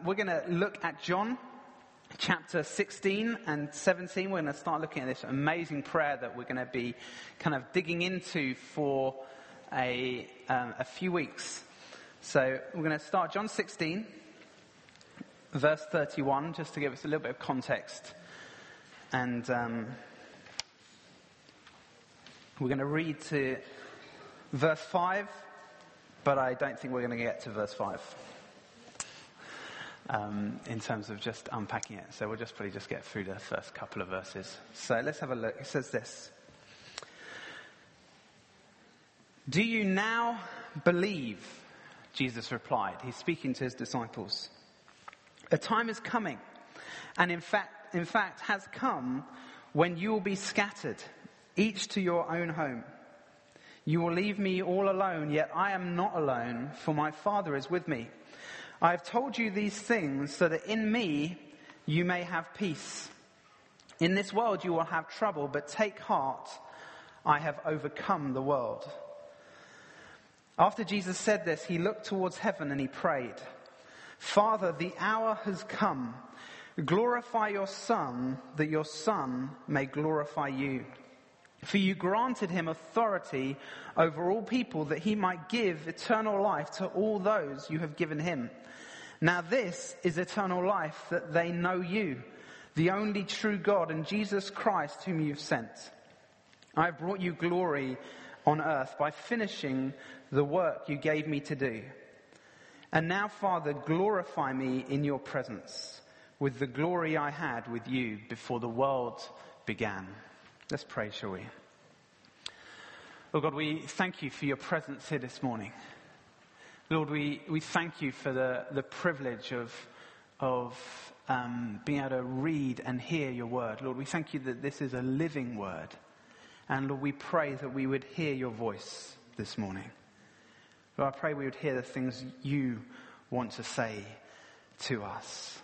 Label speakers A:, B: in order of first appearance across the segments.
A: we're going to look at John chapter 16 and 17. We're going to start looking at this amazing prayer that we're going to be kind of digging into for a few weeks. So we're going to start John 16, verse 31, just to give us a little bit of context. And we're going to read to verse 5, but I don't think we're going to get to verse 5 in terms of just unpacking it. So we'll probably just get through the first couple of verses. So let's have a look. It says this. "Do you now believe?" Jesus replied. He's speaking to his disciples. "A time is coming, and in fact has come, when you will be scattered, each to your own home. You will leave me all alone, yet I am not alone, for my Father is with me. I have told you these things so that in me you may have peace. In this world you will have trouble, but take heart, I have overcome the world." After Jesus said this, he looked towards heaven and he prayed, "Father, the hour has come. Glorify your Son, that your Son may glorify you. For you granted him authority over all people, that he might give eternal life to all those you have given him. Now this is eternal life, that they know you, the only true God, and Jesus Christ whom you've sent. I have brought you glory on earth by finishing the work you gave me to do. And now, Father, glorify me in your presence with the glory I had with you before the world began." Let's pray, shall we? Lord God, we thank you for your presence here this morning. Lord, we thank you for the privilege of being able to read and hear your word. Lord, we thank you that this is a living word. And Lord, we pray that we would hear your voice this morning. Lord, I pray we would hear the things you want to say to us.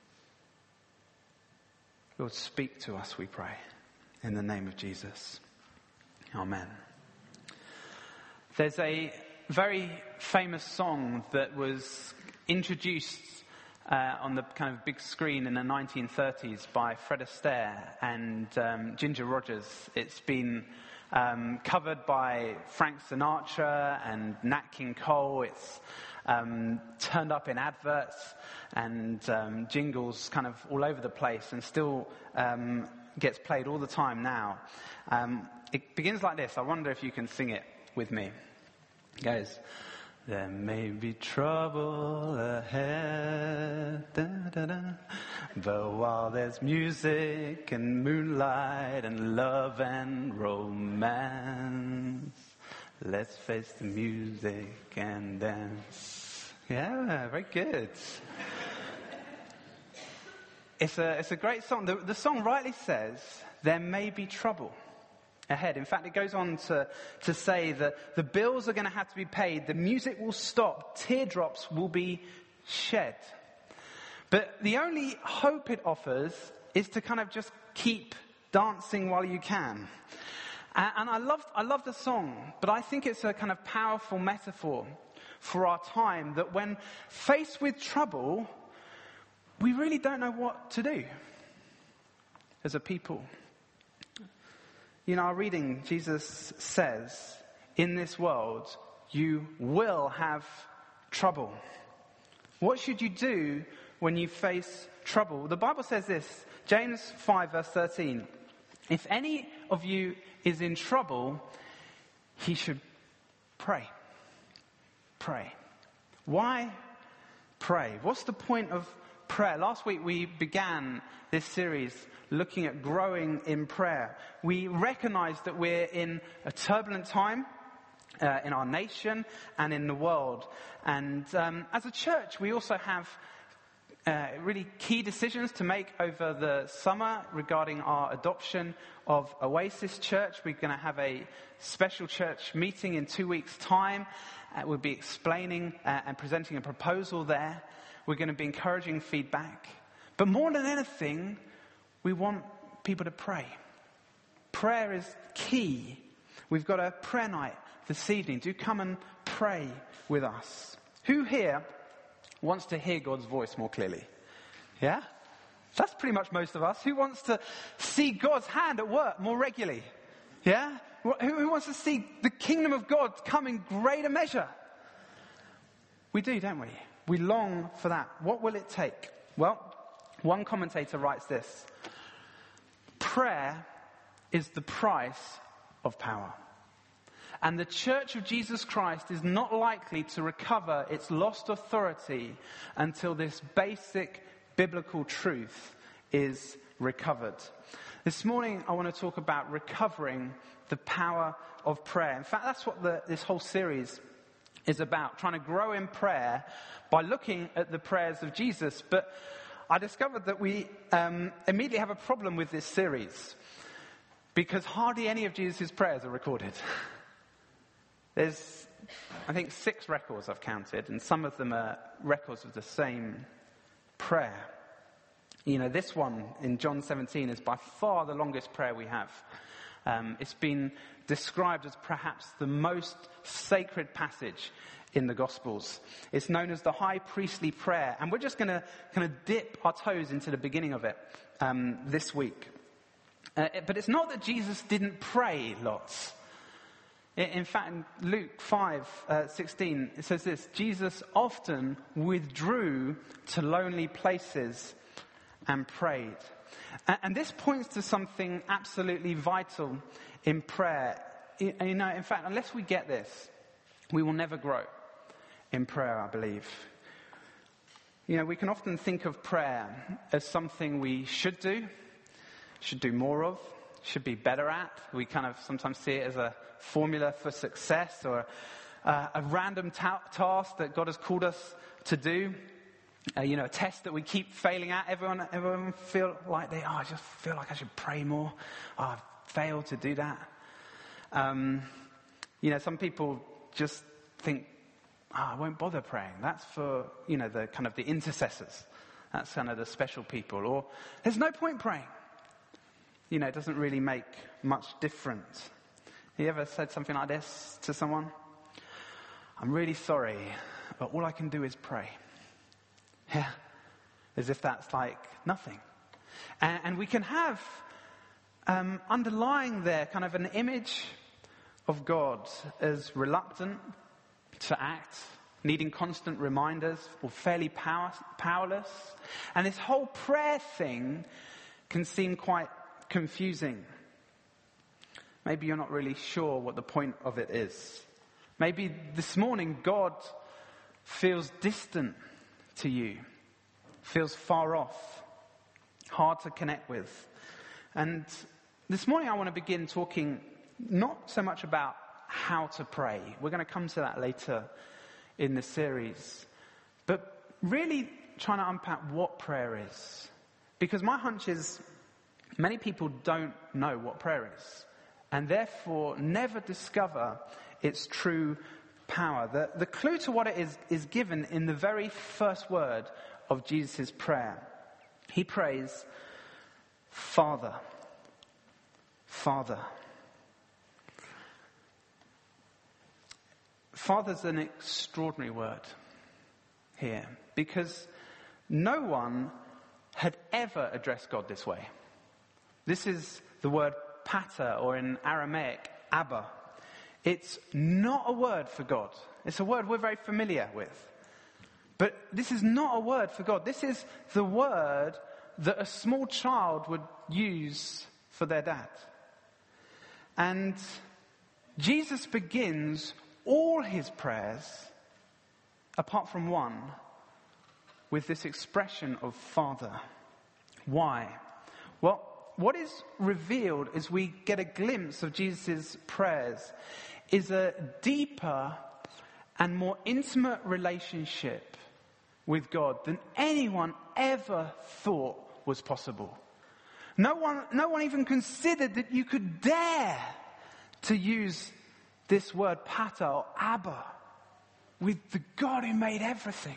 A: Lord, speak to us, we pray. In the name of Jesus. Amen. There's a very famous song that was introduced on the kind of big screen in the 1930s by Fred Astaire and Ginger Rogers. It's been covered by Frank Sinatra and Nat King Cole. It's turned up in adverts and jingles kind of all over the place, and still gets played all the time now. It begins like this. I wonder if you can sing it with me. It goes, "There may be trouble ahead, da, da, da. But while there's music and moonlight and love and romance, let's face the music and dance." Yeah, very good. It's a great song. The song rightly says there may be trouble ahead. In fact, it goes on to say that the bills are going to have to be paid, the music will stop, teardrops will be shed. But the only hope it offers is to kind of just keep dancing while you can. And I love the song, but I think it's a kind of powerful metaphor for our time, that when faced with trouble, we really don't know what to do as a people. In our reading, Jesus says, in this world, you will have trouble. What should you do when you face trouble? The Bible says this, James 5 verse 13. "If any of you is in trouble, he should pray." Pray. Why pray? What's the point of prayer? Last week we began this series looking at growing in prayer. We recognize that we're in a turbulent time in our nation and in the world. And as a church, we also have really key decisions to make over the summer regarding our adoption of Oasis Church. We're going to have a special church meeting in 2 weeks' time. We'll be explaining and presenting a proposal there. We're going to be encouraging feedback. But more than anything, we want people to pray. Prayer is key. We've got a prayer night this evening. Do come and pray with us. Who here wants to hear God's voice more clearly? Yeah? That's pretty much most of us. Who wants to see God's hand at work more regularly? Yeah? Who wants to see the kingdom of God come in greater measure? We do, don't we? We long for that. What will it take? Well, one commentator writes this: prayer is the price of power. And the Church of Jesus Christ is not likely to recover its lost authority until this basic biblical truth is recovered. This morning I want to talk about recovering the power of prayer. In fact, that's what this whole series is about, trying to grow in prayer by looking at the prayers of Jesus. But I discovered that we immediately have a problem with this series, because hardly any of Jesus' prayers are recorded. There's, I think, 6 records I've counted, and some of them are records of the same prayer. You know, this one in John 17 is by far the longest prayer we have. It's been described as perhaps the most sacred passage in the Gospels. It's known as the high priestly prayer, and we're just going to kind of dip our toes into the beginning of it this week. But it's not that Jesus didn't pray lots. In fact, in Luke 5:16, it says this: Jesus often withdrew to lonely places and prayed. And this points to something absolutely vital in prayer. You know, in fact, unless we get this, we will never grow in prayer, I believe. You know, we can often think of prayer as something we should do more of, should be better at. We kind of sometimes see it as a formula for success, or a random task that God has called us to do. You know, a test that we keep failing at. Everyone feel like I just feel like I should pray more. Oh, I've failed to do that. You know, some people just think, I won't bother praying. That's for, you know, the kind of the intercessors. That's kind of the special people. Or there's no point praying. You know, it doesn't really make much difference. You ever said something like this to someone? I'm really sorry, but all I can do is pray. Yeah, as if that's like nothing. And we can have underlying there kind of an image of God as reluctant to act, needing constant reminders, or fairly powerless. And this whole prayer thing can seem quite confusing. Maybe you're not really sure what the point of it is. Maybe this morning God feels distant to you, feels far off, hard to connect with. And this morning I want to begin talking not so much about how to pray. We're going to come to that later in the series. But really trying to unpack what prayer is. Because my hunch is many people don't know what prayer is, and therefore never discover its true power. The clue to what it is given in the very first word of Jesus' prayer. He prays, Father. Father. Father's an extraordinary word here, because no one had ever addressed God this way. This is the word pater, or in Aramaic, Abba. It's not a word for God. It's a word we're very familiar with. But this is not a word for God. This is the word that a small child would use for their dad. And Jesus begins all his prayers, apart from one, with this expression of Father. Why? Well, what is revealed as we get a glimpse of Jesus' prayers is a deeper and more intimate relationship with God than anyone ever thought was possible. No one even considered that you could dare to use this word pater or Abba with the God who made everything.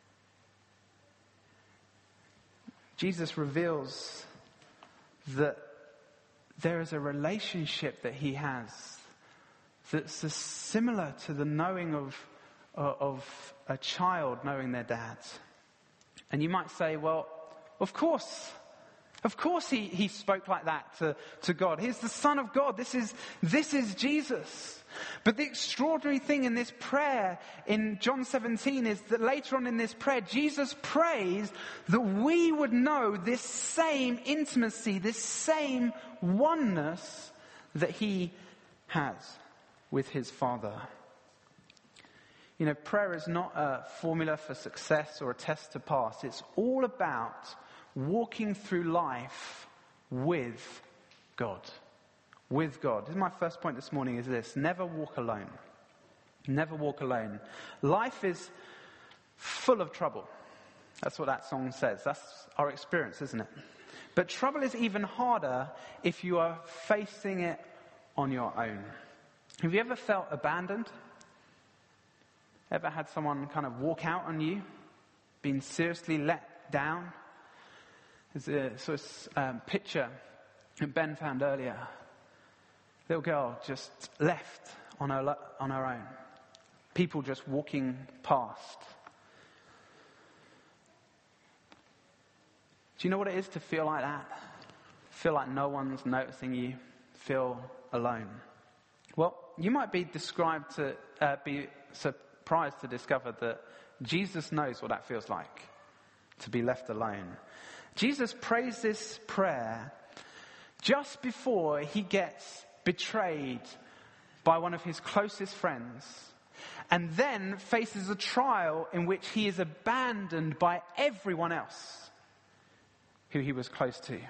A: Jesus reveals that there is a relationship that he has that's similar to the knowing of of a child knowing their dad. And you might say, well, of course he spoke like that to God. He's the Son of God. This is Jesus. But the extraordinary thing in this prayer in John 17 is that later on in this prayer, Jesus prays that we would know this same intimacy, this same oneness that he has with his Father. You know, prayer is not a formula for success or a test to pass. It's all about walking through life with God. With God. This is my first point this morning, is this: never walk alone. Never walk alone. Life is full of trouble. That's what that song says. That's our experience, isn't it? But trouble is even harder if you are facing it on your own. Have you ever felt abandoned? Ever had someone kind of walk out on you? Been seriously let down? There's a sort of picture that Ben found earlier. Little girl just left on her own. People just walking past. Do you know what it is to feel like that? Feel like no one's noticing you. Feel alone. Well, you might be surprised to discover that Jesus knows what that feels like, to be left alone. Jesus prays this prayer just before he gets betrayed by one of his closest friends, and then faces a trial in which he is abandoned by everyone else who he was close to,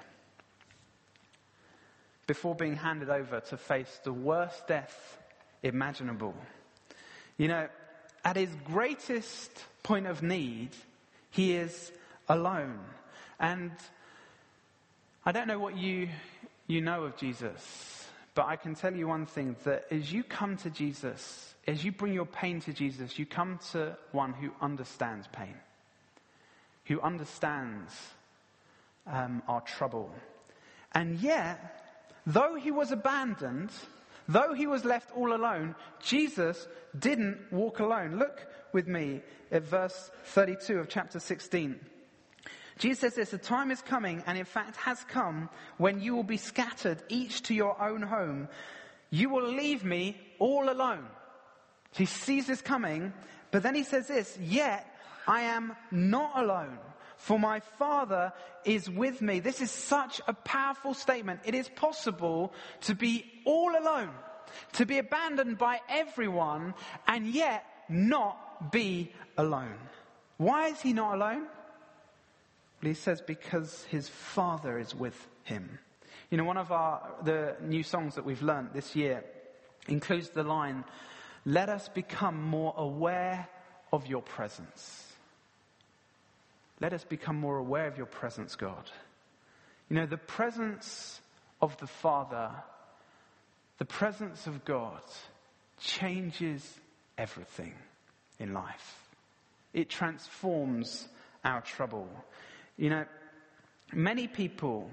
A: before being handed over to face the worst death imaginable. You know, at his greatest point of need, he is alone. And I don't know what you know of Jesus, but I can tell you one thing, that as you come to Jesus, as you bring your pain to Jesus, you come to one who understands pain, who understands our trouble. And yet, though he was abandoned, though he was left all alone, Jesus didn't walk alone. Look with me at verse 32 of chapter 16. Jesus says this: "The time is coming, and in fact has come, when you will be scattered, each to your own home. You will leave me all alone." So he sees this coming, but then he says this: "Yet I am not alone, for my Father is with me." This is such a powerful statement. It is possible to be all alone, to be abandoned by everyone, and yet not be alone. Why is he not alone? Well, he says because his Father is with him. You know, one of the new songs that we've learnt this year includes the line, "Let us become more aware of your presence." Let us become more aware of your presence, God. You know, the presence of the Father, the presence of God, changes everything in life. It transforms our trouble. You know, many people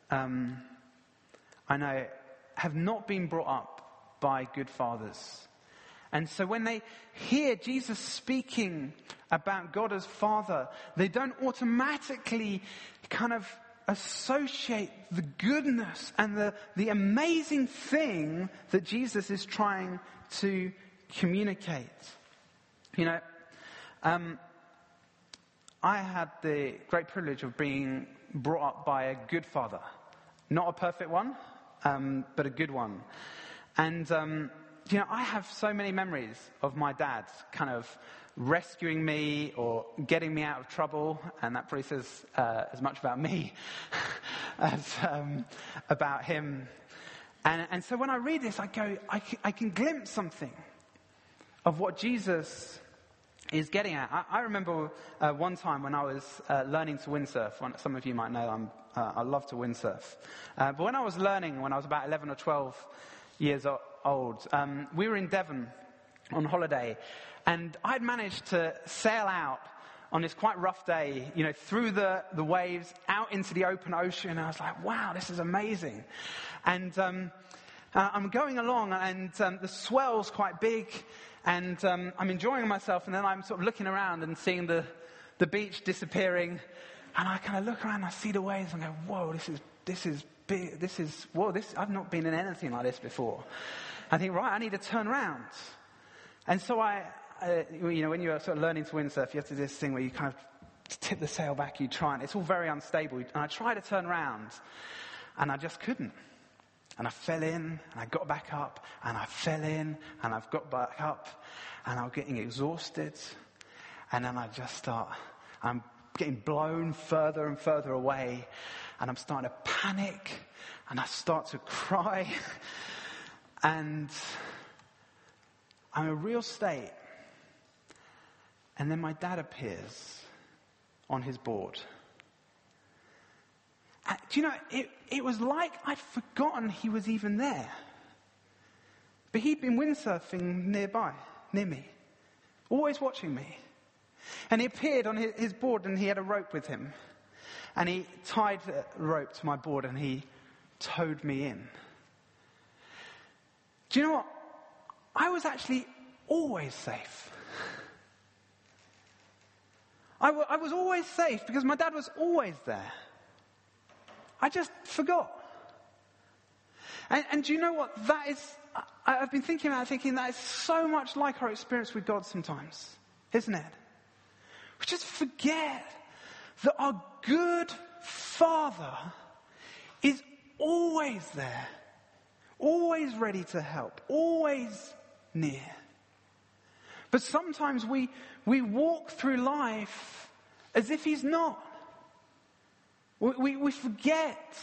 A: I know have not been brought up by good fathers. And so when they hear Jesus speaking about God as Father, they don't automatically kind of associate the goodness and the amazing thing that Jesus is trying to communicate. You know, I had the great privilege of being brought up by a good father. Not a perfect one, but a good one. And, you know, I have so many memories of my dad kind of rescuing me or getting me out of trouble. And that probably says as much about me as about him. And so when I read this, I go, I can glimpse something of what Jesus is getting at. I remember one time when I was learning to windsurf. Some of you might know I love to windsurf. But when I was learning, when I was about 11 or 12 years old, we were in Devon on holiday, and I'd managed to sail out on this quite rough day, you know, through the waves out into the open ocean. And I was like, wow, this is amazing. And I'm going along, and the swell's quite big. And I'm enjoying myself, and then I'm sort of looking around and seeing the beach disappearing. And I kind of look around and I see the waves and go, whoa, this is big. I've not been in anything like this before. I think, right, I need to turn around. And so when you're sort of learning to windsurf, you have to do this thing where you kind of tip the sail back, you try, and it's all very unstable. And I tried to turn around, and I just couldn't. And I fell in, and I got back up, and I fell in, and I've got back up, and I'm getting exhausted. And then I'm getting blown further and further away, and I'm starting to panic, and I start to cry, and I'm in a real state. And then my dad appears on his board. Do you know, it was like I'd forgotten he was even there. But he'd been windsurfing near me, always watching me. And he appeared on his board, and he had a rope with him. And he tied the rope to my board, and he towed me in. Do you know what? I was actually always safe. I was always safe because my dad was always there. I just forgot. And do you know what? That is, I've been thinking that is so much like our experience with God sometimes, isn't it? We just forget that our good Father is always there, always ready to help, always near. But sometimes we walk through life as if he's not. We forget,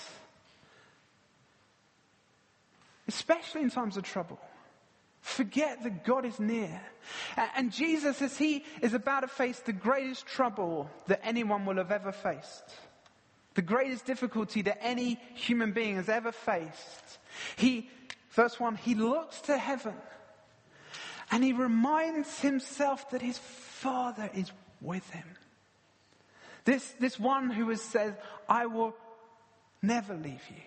A: especially in times of trouble. Forget that God is near. And Jesus, as he is about to face the greatest trouble that anyone will have ever faced, the greatest difficulty that any human being has ever faced, verse 1, he looks to heaven and he reminds himself that his Father is with him. This one who has said, I will never leave you.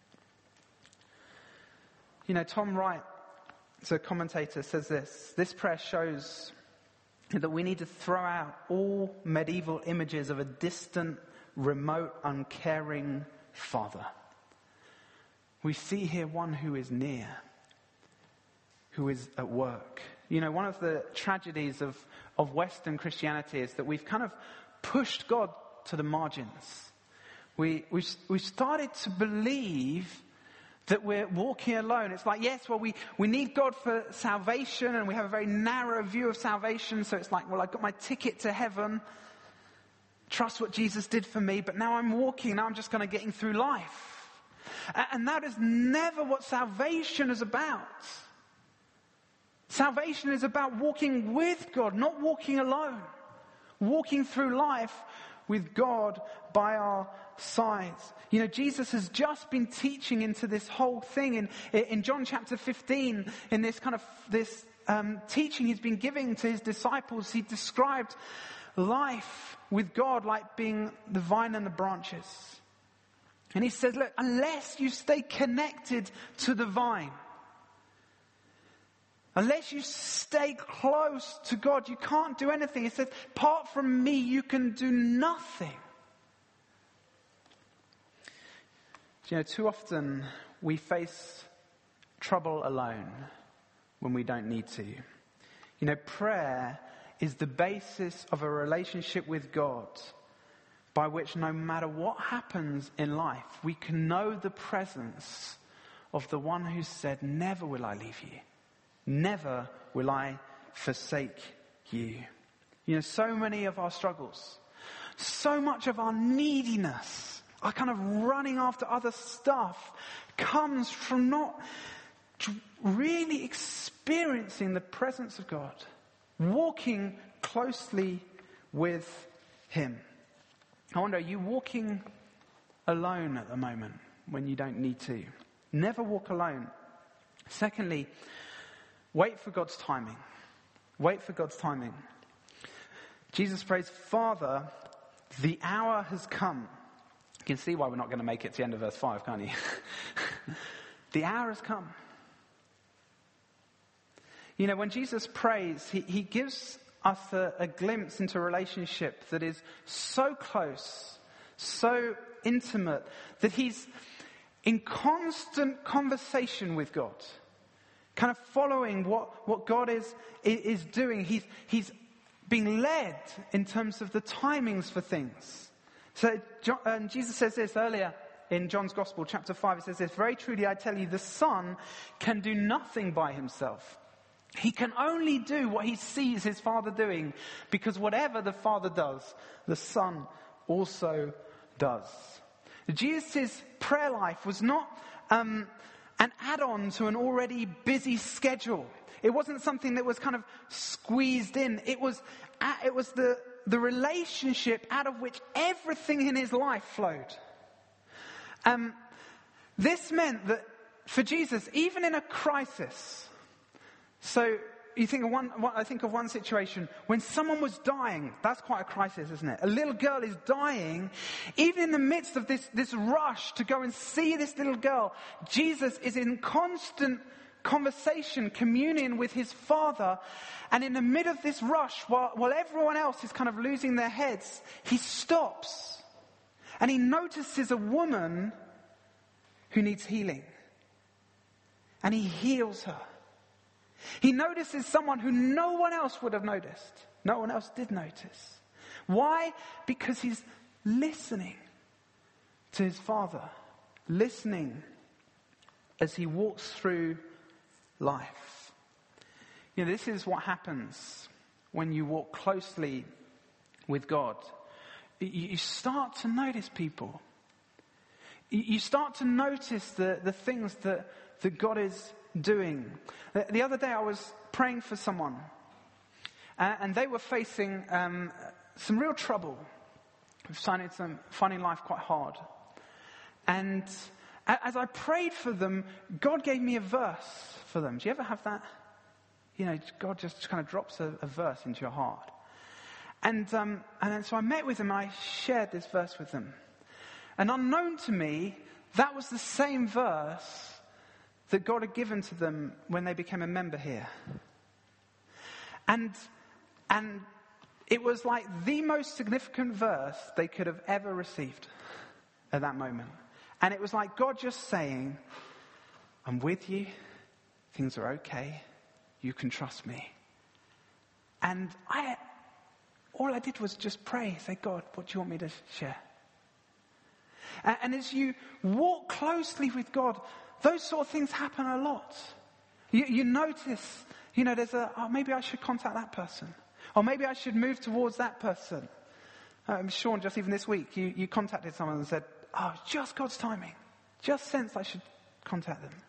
A: You know, Tom Wright, a commentator, says this prayer shows that we need to throw out all medieval images of a distant, remote, uncaring Father. We see here one who is near, who is at work. You know, one of the tragedies of Western Christianity is that we've kind of pushed God to the margins. We started to believe that we're walking alone. It's like, yes, well, we need God for salvation, and we have a very narrow view of salvation. So it's like, well, I got my ticket to heaven. Trust what Jesus did for me, but now I'm walking. Now I'm just kind of getting through life. And that is never what salvation is about. Salvation is about walking with God, not walking alone. Walking through life with God by our sides. You know, Jesus has just been teaching into this whole thing in John chapter 15, in this teaching he's been giving to his disciples. He described life with God like being the vine and the branches. And he says, look, unless you stay connected to the vine, unless you stay close to God, you can't do anything. He says, apart from me, you can do nothing. You know, too often we face trouble alone when we don't need to. You know, prayer is the basis of a relationship with God by which no matter what happens in life, we can know the presence of the one who said, never will I leave you. Never will I forsake you. You know, so many of our struggles, so much of our neediness, our kind of running after other stuff comes from not really experiencing the presence of God, walking closely with him. I wonder, are you walking alone at the moment when you don't need to? Never walk alone. Secondly, wait for God's timing. Wait for God's timing. Jesus prays, Father, the hour has come. You can see why we're not going to make it to the end of verse 5, can't you? The hour has come. You know, when Jesus prays, he gives us a glimpse into a relationship that is so close, so intimate, that he's in constant conversation with God, kind of following what God is doing. He's being led in terms of the timings for things. So Jesus says this earlier in John's Gospel, chapter 5. It says this, "Very truly I tell you, the Son can do nothing by himself. He can only do what he sees his Father doing, because whatever the Father does, the Son also does." Jesus' prayer life was not an add-on to an already busy schedule. It wasn't something that was kind of squeezed in. It was the relationship out of which everything in his life flowed. This meant that for Jesus, even in a crisis, so you think I think of one situation when someone was dying. That's quite a crisis, isn't it? A little girl is dying. Even in the midst of this rush to go and see this little girl, Jesus is in constant conversation, communion with his Father. And in the middle of this rush, while everyone else is kind of losing their heads, he stops and he notices a woman who needs healing. And he heals her. He notices someone who no one else would have noticed. No one else did notice. Why? Because he's listening to his Father. Listening as he walks through life. You know, this is what happens when you walk closely with God. You start to notice people. You start to notice the things that God is doing. The other day I was praying for someone, and they were facing some real trouble, finding life quite hard. And as I prayed for them, God gave me a verse for them. Do you ever have that? You know, God just kind of drops a verse into your heart. And then so I met with them and I shared this verse with them. And unknown to me, that was the same verse that God had given to them when they became a member here. And it was like the most significant verse they could have ever received at that moment. And it was like God just saying, "I'm with you. Things are okay. You can trust me." And all I did was just pray, say, "God, what do you want me to share?" And as you walk closely with God, those sort of things happen a lot. You notice, you know, maybe I should contact that person. Or maybe I should move towards that person. Sean, just even this week, you contacted someone and said, "Oh, just God's timing. Just sensed I should contact them."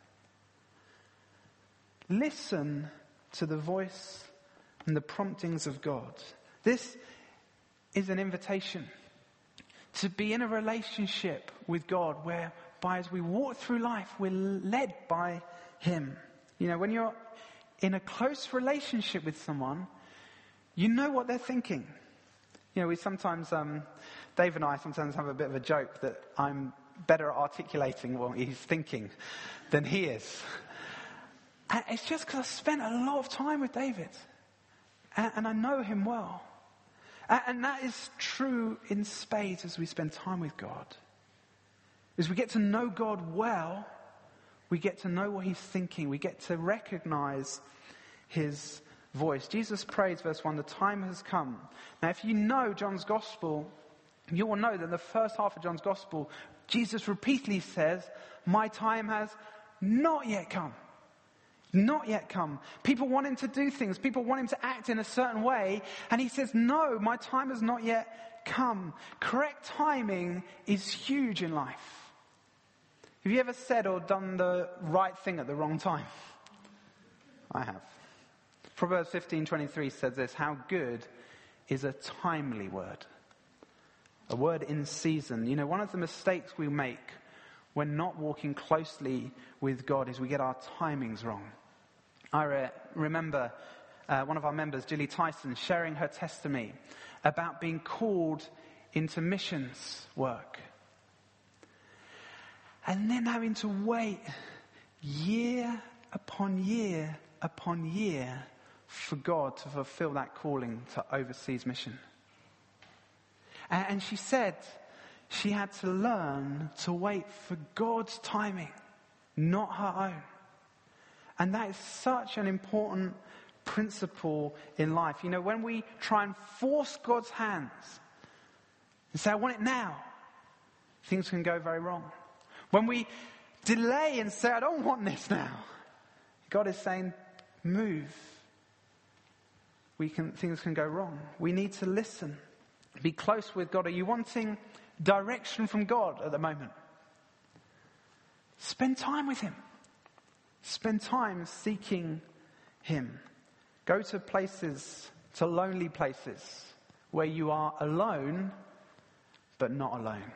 A: Listen to the voice and the promptings of God. This is an invitation to be in a relationship with God whereby as we walk through life, we're led by him. You know, when you're in a close relationship with someone, you know what they're thinking. You know, we sometimes, Dave and I sometimes have a bit of a joke that I'm better at articulating what he's thinking than he is. And it's just because I spent a lot of time with David. And I know him well. And that is true in spades as we spend time with God. As we get to know God well, we get to know what he's thinking. We get to recognize his voice. Jesus prays, verse 1, "The time has come." Now, if you know John's Gospel, you will know that in the first half of John's Gospel, Jesus repeatedly says, "My time has not yet come." Not yet come. People want him to do things. People want him to act in a certain way. And he says, "No, my time has not yet come." Correct timing is huge in life. Have you ever said or done the right thing at the wrong time? I have. Proverbs 15:23 says this, "How good is a timely word." A word in season. You know, one of the mistakes we make when not walking closely with God is we get our timings wrong. I remember one of our members, Julie Tyson, sharing her testimony about being called into missions work. And then having to wait year upon year upon year for God to fulfill that calling to overseas mission. And she said she had to learn to wait for God's timing, not her own. And that is such an important principle in life. You know, when we try and force God's hands and say, I want it now, things can go very wrong. When we delay and say, I don't want this now, God is saying, move. Things can go wrong. We need to listen. Be close with God. Are you wanting direction from God at the moment? Spend time with Him. Spend time seeking Him. Go to places, to lonely places, where you are alone, but not alone.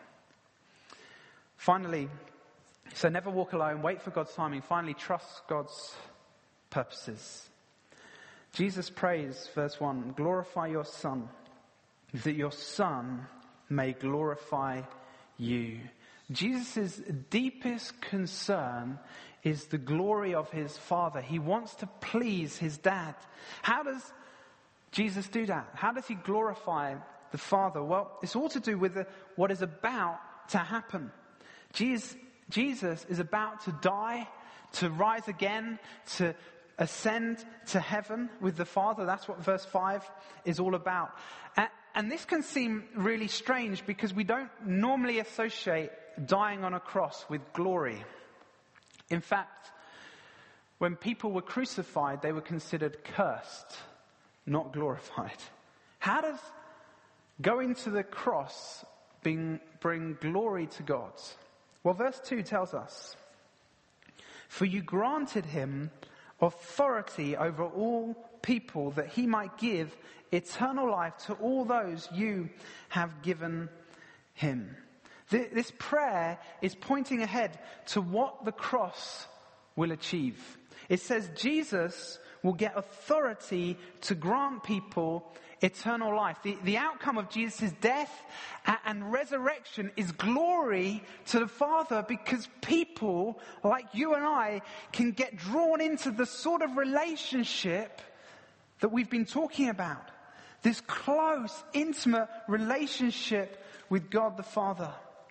A: Finally, so never walk alone, wait for God's timing. Finally, trust God's purposes. Jesus prays, verse 1, glorify your Son, that your Son may glorify you. Jesus' deepest concern is the glory of his Father. He wants to please his dad. How does Jesus do that? How does he glorify the Father? Well, it's all to do with what is about to happen. Jesus is about to die, to rise again, to ascend to heaven with the Father. That's what verse 5 is all about. And this can seem really strange because we don't normally associate dying on a cross with glory. In fact, when people were crucified, they were considered cursed, not glorified. How does going to the cross bring glory to God? Well, verse 2 tells us, for you granted him authority over all people, that he might give eternal life to all those you have given him. This prayer is pointing ahead to what the cross will achieve. It says Jesus will get authority to grant people eternal life. The outcome of Jesus' death and resurrection is glory to the Father, because people like you and I can get drawn into the sort of relationship that we've been talking about. This close, intimate relationship with God the Father.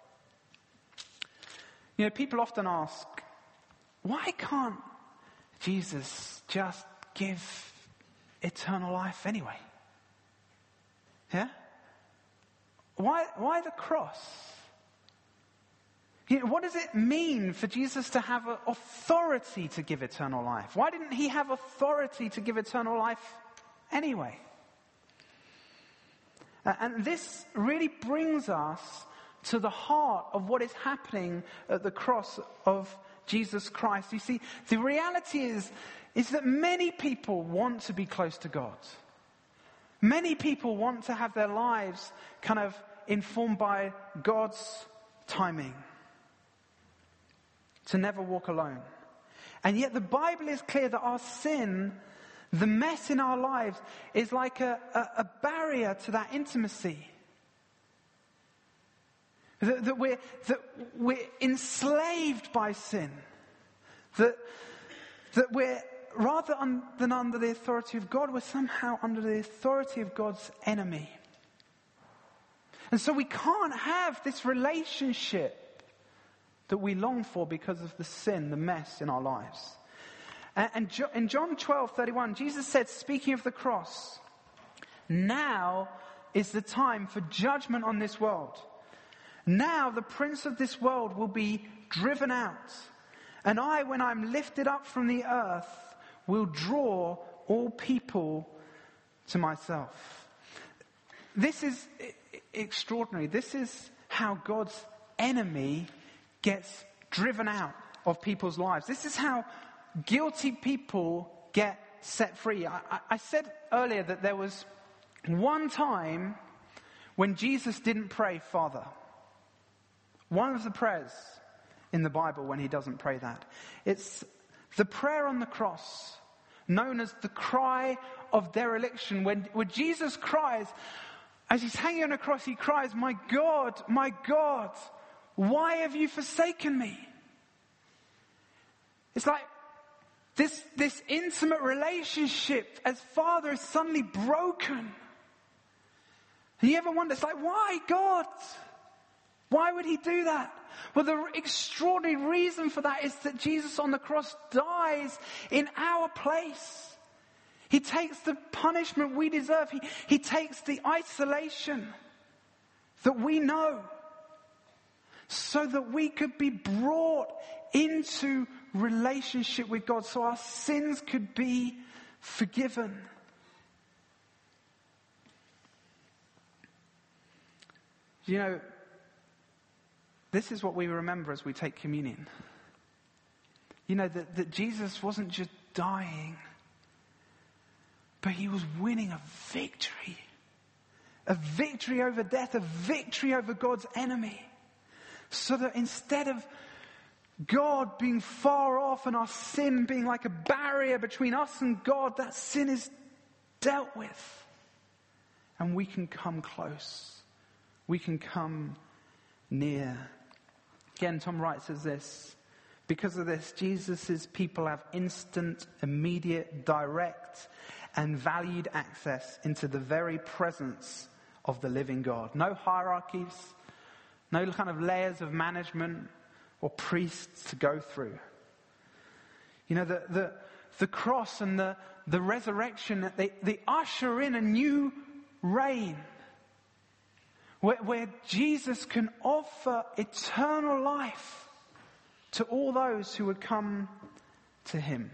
A: You know, people often ask, why can't Jesus just give eternal life anyway? Yeah? Why the cross? You know, what does it mean for Jesus to have authority to give eternal life? Why didn't he have authority to give eternal life anyway? And this really brings us to the heart of what is happening at the cross of Jesus Christ. You see, the reality is that many people want to be close to God. Many people want to have their lives kind of informed by God's timing. To never walk alone. And yet the Bible is clear that our sin, the mess in our lives, is like a barrier to that intimacy. That we're enslaved by sin. That we're, rather than under the authority of God, we're somehow under the authority of God's enemy. And so we can't have this relationship that we long for because of the sin, the mess in our lives. And in John 12:31, Jesus said, speaking of the cross, now is the time for judgment on this world. Now the prince of this world will be driven out. And I, when I'm lifted up from the earth, will draw all people to myself. This is extraordinary. This is how God's enemy gets driven out of people's lives. This is how guilty people get set free. I said earlier that there was one time when Jesus didn't pray, Father. One of the prayers in the Bible when he doesn't pray that. It's the prayer on the cross, known as the cry of dereliction, when Jesus cries, as he's hanging on a cross, he cries, my God, why have you forsaken me? It's like This intimate relationship as Father is suddenly broken. And you ever wonder, it's like, why God? Why would he do that? Well, the extraordinary reason for that is that Jesus on the cross dies in our place. He takes the punishment we deserve. He takes the isolation that we know so that we could be brought into relationship with God, so our sins could be forgiven. You know, this is what we remember as we take communion. You know, that Jesus wasn't just dying, but he was winning a victory. A victory over death, a victory over God's enemy. So that instead of God being far off and our sin being like a barrier between us and God, that sin is dealt with. And we can come close. We can come near. Again, Tom Wright says this: because of this, Jesus' people have instant, immediate, direct, and valued access into the very presence of the living God. No hierarchies, no kind of layers of management or priests to go through. You know, the cross and the resurrection, they usher in a new reign where Jesus can offer eternal life to all those who would come to him.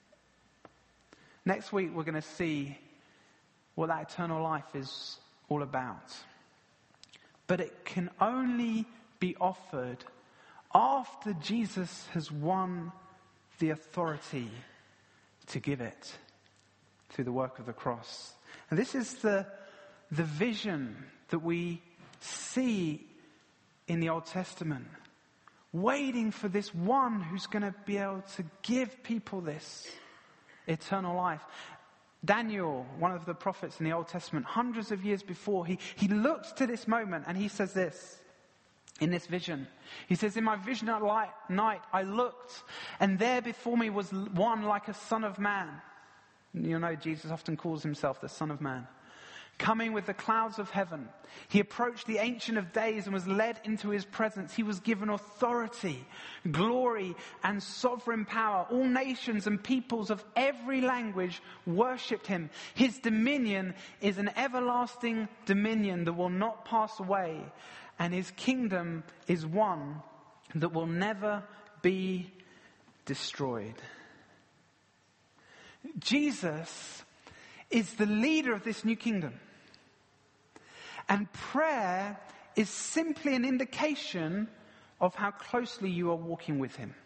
A: Next week we're going to see what that eternal life is all about. But it can only be offered after Jesus has won the authority to give it through the work of the cross. And this is the vision that we see in the Old Testament, waiting for this one who's going to be able to give people this eternal life. Daniel, one of the prophets in the Old Testament, hundreds of years before, he looks to this moment and he says this in this vision. He says, in my vision at night I looked, and there before me was one like a son of man. And you know, Jesus often calls himself the Son of Man. Coming with the clouds of heaven, he approached the Ancient of Days and was led into his presence. He was given authority, glory, and sovereign power. All nations and peoples of every language worshipped him. His dominion is an everlasting dominion that will not pass away, and his kingdom is one that will never be destroyed. Jesus is the leader of this new kingdom. And prayer is simply an indication of how closely you are walking with him.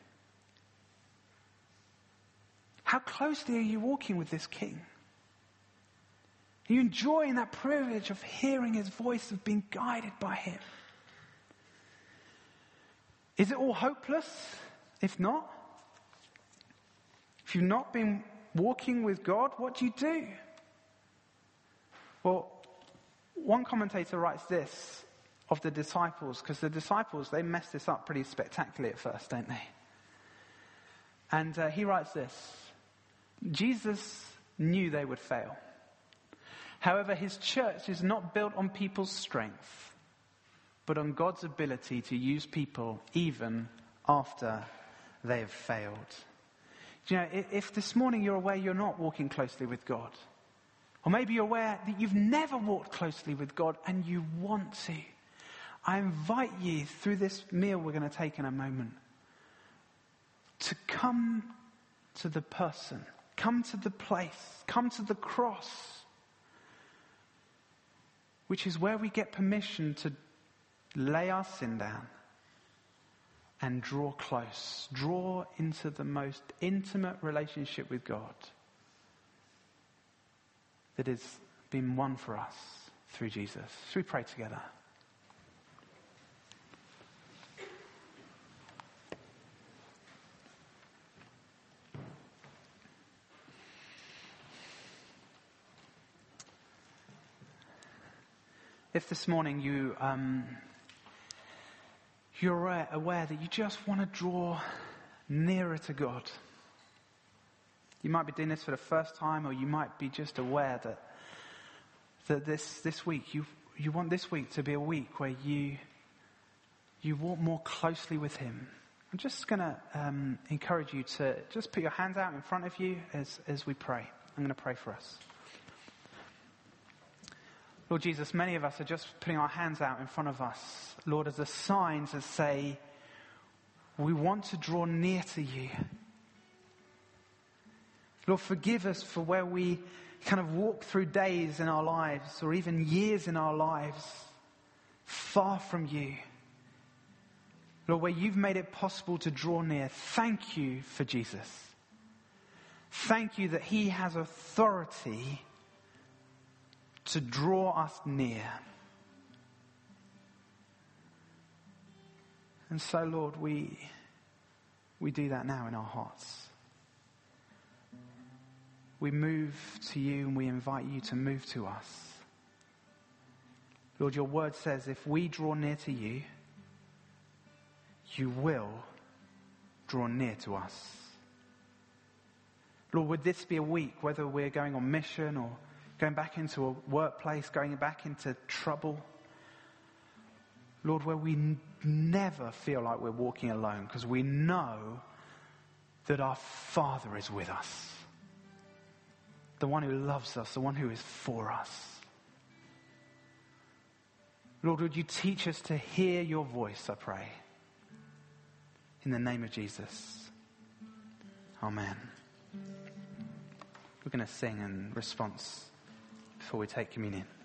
A: How closely are you walking with this King? Are you enjoying that privilege of hearing his voice, of being guided by him? Is it all hopeless? If not, if you've not been walking with God, what do you do? Well, one commentator writes this of the disciples, because the disciples, they mess this up pretty spectacularly at first, don't they? And he writes this: Jesus knew they would fail. However, his church is not built on people's strength, but on God's ability to use people even after they have failed. You know, if this morning you're aware you're not walking closely with God, or maybe you're aware that you've never walked closely with God and you want to, I invite you through this meal we're going to take in a moment to come to the person, come to the place, come to the cross, which is where we get permission to lay our sin down and draw close, draw into the most intimate relationship with God that has been won for us through Jesus. Should we pray together? If this morning you're aware that you just want to draw nearer to God, You might be doing this for the first time, or you might be just aware that this week, you want this week to be a week where you walk more closely with him. I'm just going to encourage you to just put your hands out in front of you as we pray. I'm going to pray for us. Lord Jesus, many of us are just putting our hands out in front of us, Lord, as a sign to say, we want to draw near to you. Lord, forgive us for where we kind of walk through days in our lives or even years in our lives far from you. Lord, where you've made it possible to draw near. Thank you for Jesus. Thank you that he has authority to draw us near. And so, Lord, we do that now in our hearts. We move to you and we invite you to move to us. Lord, your word says if we draw near to you, you will draw near to us. Lord, would this be a week, whether we're going on mission or going back into a workplace, going back into trouble, Lord, where we never feel like we're walking alone because we know that our Father is with us. The one who loves us, the one who is for us. Lord, would you teach us to hear your voice, I pray. In the name of Jesus. Amen. We're going to sing in response before we take communion.